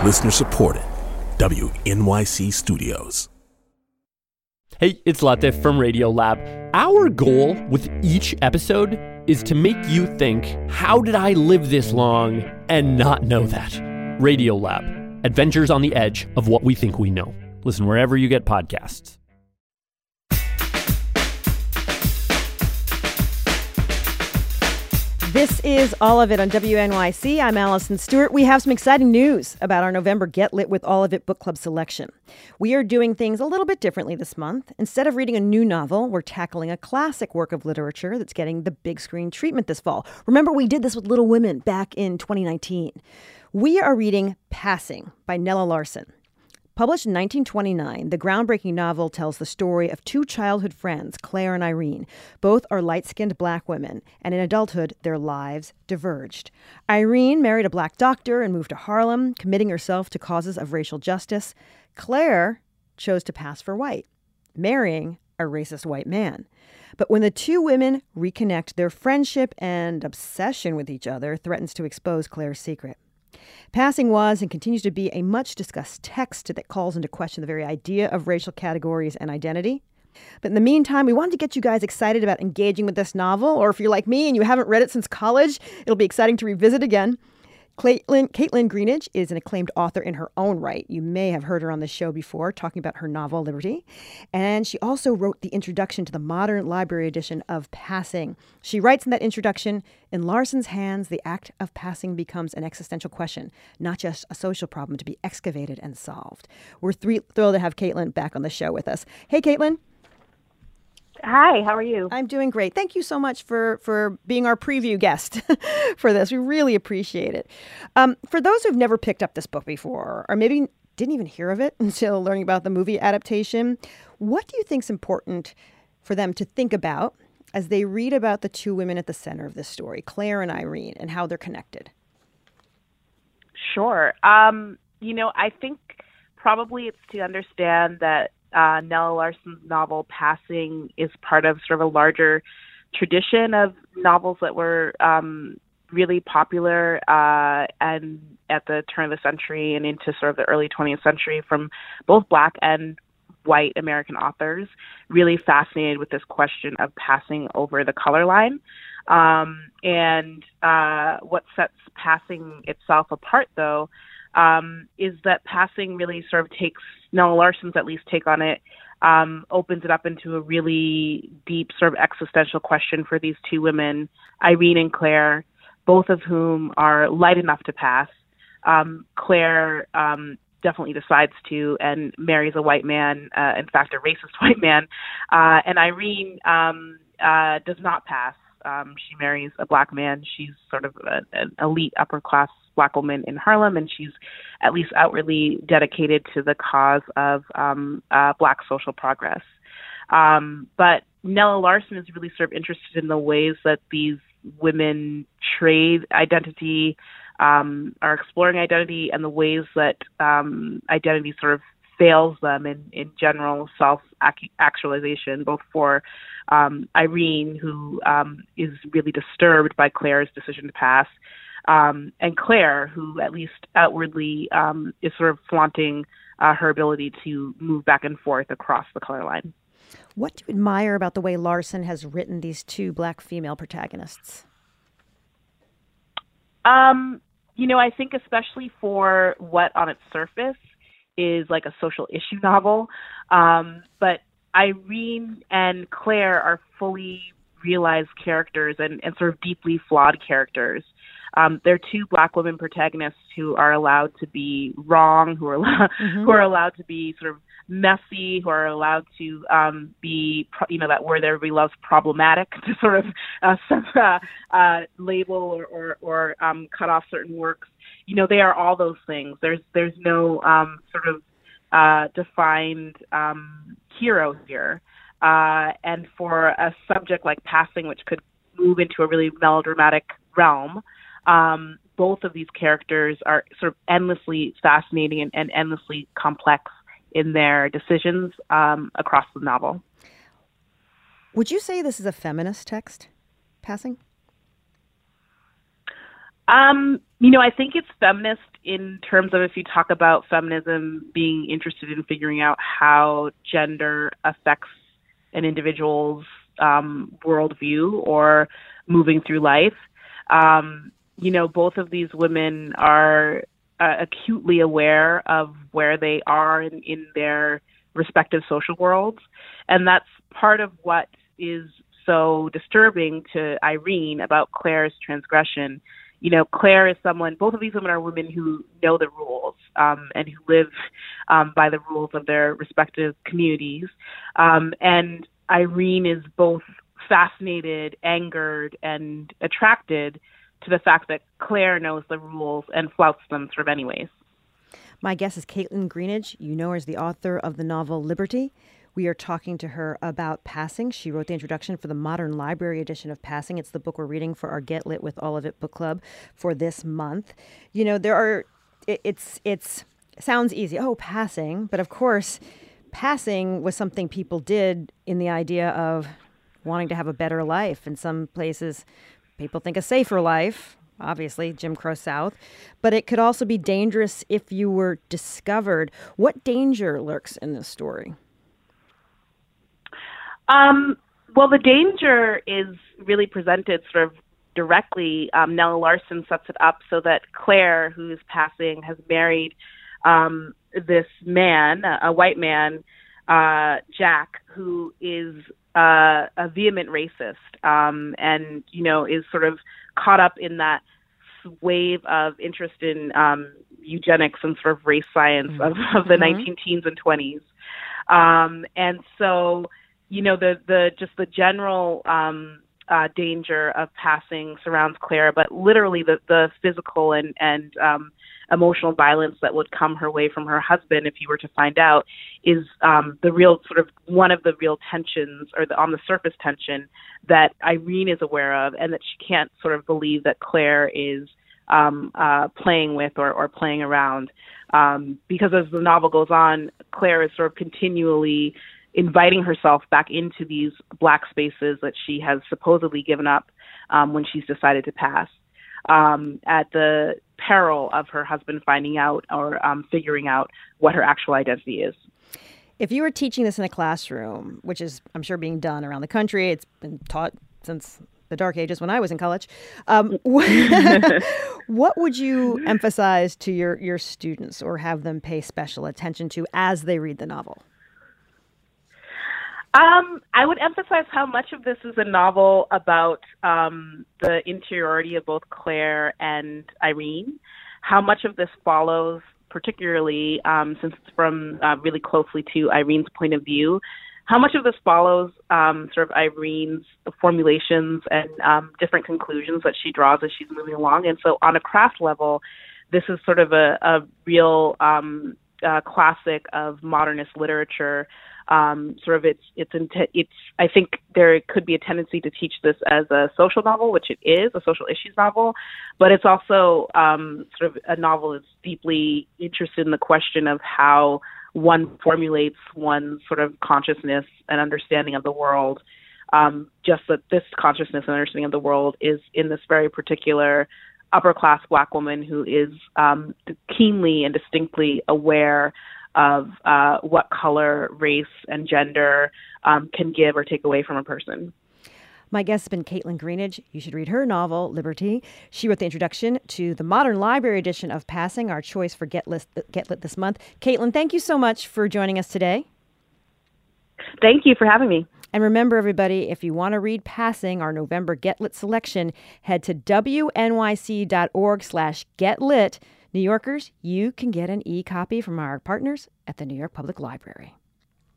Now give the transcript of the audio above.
Listener supported. WNYC Studios. Hey, it's Latif from Radiolab. Our goal with each episode is to make you think, how did I live this long and not know that? Radiolab, adventures on the edge of what we think we know. Listen wherever you get podcasts. This is All of It on WNYC. I'm Allison Stewart. We have some exciting news about our November Get Lit with All of It book club selection. We are doing things a little bit differently this month. Instead of reading a new novel, we're tackling a classic work of literature that's getting the big screen treatment this fall. Remember, we did this with Little Women back in 2019. We are reading Passing by Nella Larsen. Published in 1929, the groundbreaking novel tells the story of two childhood friends, Claire and Irene. Both are light-skinned black women, and in adulthood, their lives diverged. Irene married a black doctor and moved to Harlem, committing herself to causes of racial justice. Claire chose to pass for white, marrying a racist white man. But when the two women reconnect, their friendship and obsession with each other threatens to expose Claire's secret. Passing was and continues to be a much-discussed text that calls into question the very idea of racial categories and identity. But in the meantime, we wanted to get you guys excited about engaging with this novel, or if you're like me and you haven't read it since college, it'll be exciting to revisit again. Caitlin Greenidge is an acclaimed author in her own right. You may have heard her on the show before talking about her novel, Liberty. And she also wrote the introduction to the modern library edition of Passing. She writes in that introduction, in Larsen's hands, the act of passing becomes an existential question, not just a social problem to be excavated and solved. We're thrilled to have Caitlin back on the show with us. Hey, Caitlin. Hi, how are you? I'm doing great. Thank you so much for being our preview guest for this. We really appreciate it. For those who've never picked up this book before, or maybe didn't even hear of it until learning about the movie adaptation, what do you think is important for them to think about as they read about the two women at the center of this story, Claire and Irene, and how they're connected? Sure. I think probably it's to understand that Nella Larsen's novel Passing is part of sort of a larger tradition of novels that were really popular and at the turn of the century and into sort of the early 20th century from both Black and white American authors, really fascinated with this question of passing over the color line. And what sets Passing itself apart, though, is that Passing really sort of takes Nella Larsen's at least take on it, opens it up into a really deep sort of existential question for these two women, Irene and Claire, both of whom are light enough to pass. Claire definitely decides to and marries a white man, in fact, a racist white man. And Irene does not pass. She marries a black man. She's sort of an elite upper-class Black woman in Harlem, and she's at least outwardly dedicated to the cause of Black social progress. But Nella Larsen is really sort of interested in the ways that these women trade identity, are exploring identity, and the ways that identity sort of fails them in general self-actualization, both for Irene, who is really disturbed by Claire's decision to pass, and Claire, who at least outwardly is sort of flaunting her ability to move back and forth across the color line. What do you admire about the way Larsen has written these two Black female protagonists? I think especially for what on its surface is like a social issue novel, but Irene and Claire are fully realized characters and sort of deeply flawed characters. They're two Black women protagonists who are allowed to be wrong, who are allowed to be sort of messy, who are allowed to be, that word everybody loves, problematic, to sort of label or cut off certain works. They are all those things. There's no sort of defined hero here. And for a subject like Passing, which could move into a really melodramatic realm, both of these characters are sort of endlessly fascinating and endlessly complex in their decisions across the novel. Would you say this is a feminist text, Passing? I think it's feminist in terms of if you talk about feminism being interested in figuring out how gender affects an individual's worldview or moving through life. Both of these women are acutely aware of where they are in their respective social worlds. And that's part of what is so disturbing to Irene about Claire's transgression. Claire is both of these women are women who know the rules and who live by the rules of their respective communities. And Irene is both fascinated, angered, and attracted to the fact that Claire knows the rules and flouts them sort of anyways. My guest is Caitlin Greenidge. You know her as the author of the novel Liberty. We are talking to her about Passing. She wrote the introduction for the Modern Library edition of Passing. It's the book we're reading for our Get Lit with All of It book club for this month. It's sounds easy. Oh, passing. But of course, passing was something people did in the idea of wanting to have a better life. In some places, people think a safer life, obviously, Jim Crow South. But it could also be dangerous if you were discovered. What danger lurks in this story? Well, the danger is really presented sort of directly. Nella Larson sets it up so that Claire, who's passing, has married this man, a white man, Jack, who is a vehement racist and, is sort of caught up in that wave of interest in eugenics and sort of race science of the 19-teens and 20s. And so, the general danger of passing surrounds Claire, but literally the physical and emotional violence that would come her way from her husband if he were to find out is the real sort of one of the real tensions or on the surface tension that Irene is aware of and that she can't sort of believe that Claire is playing with or playing around. Because as the novel goes on, Claire is sort of continually inviting herself back into these black spaces that she has supposedly given up when she's decided to pass, at the peril of her husband finding out or figuring out what her actual identity is. If you were teaching this in a classroom, which is, I'm sure, being done around the country, it's been taught since the dark ages when I was in college, what would you emphasize to your students or have them pay special attention to as they read the novel? I would emphasize how much of this is a novel about the interiority of both Claire and Irene, how much of this follows, particularly since it's from really closely to Irene's point of view, how much of this follows sort of Irene's formulations and different conclusions that she draws as she's moving along. And so on a craft level, this is sort of a real classic of modernist literature. I think there could be a tendency to teach this as a social novel, which it is, a social issues novel, but it's also sort of a novel that's deeply interested in the question of how one formulates one's sort of consciousness and understanding of the world. Just that this consciousness and understanding of the world is in this very particular upper-class Black woman who is keenly and distinctly aware of what color, race, and gender can give or take away from a person. My guest has been Caitlin Greenidge. You should read her novel, Liberty. She wrote the introduction to the Modern Library edition of Passing, our choice for Get Lit this month. Caitlin, thank you so much for joining us today. Thank you for having me. And remember, everybody, if you want to read Passing, our November Get Lit selection, head to wnyc.org/getlit. New Yorkers, you can get an e-copy from our partners at the New York Public Library.